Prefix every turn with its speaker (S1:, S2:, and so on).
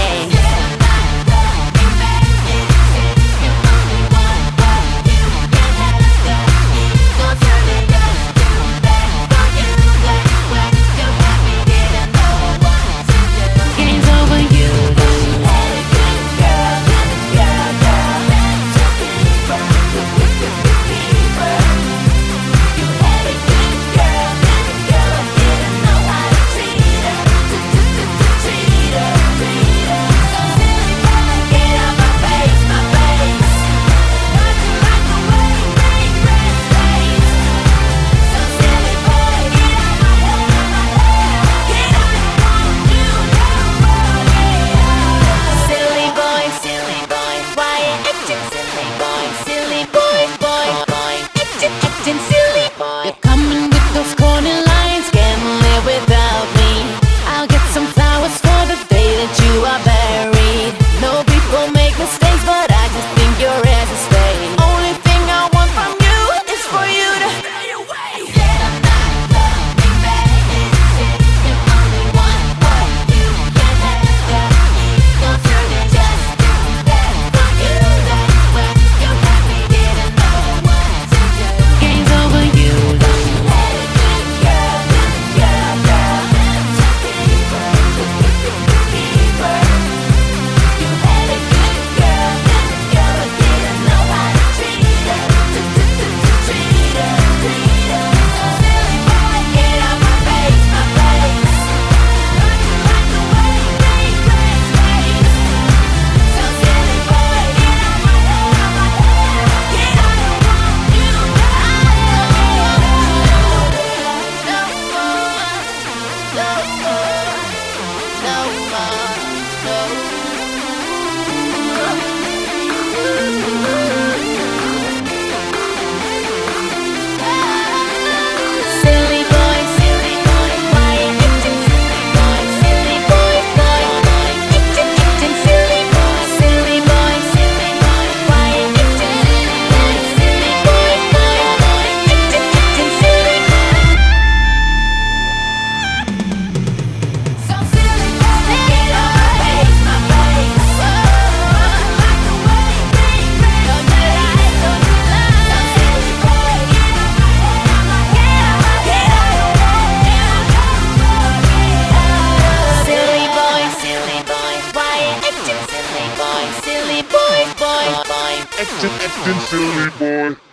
S1: You're coming with those corny lines, can't live without me. I'll get some flowers for the day that you are buried. No, people make mistakes, but I just think you're here to stay. Only thing I want from you is for you to stay away. I said I'm not coming back. You only want what you can have. Don't turn it just to that for you. That when you're happy, didn't know what to do. Game's over, you lose.
S2: Acting silly boy.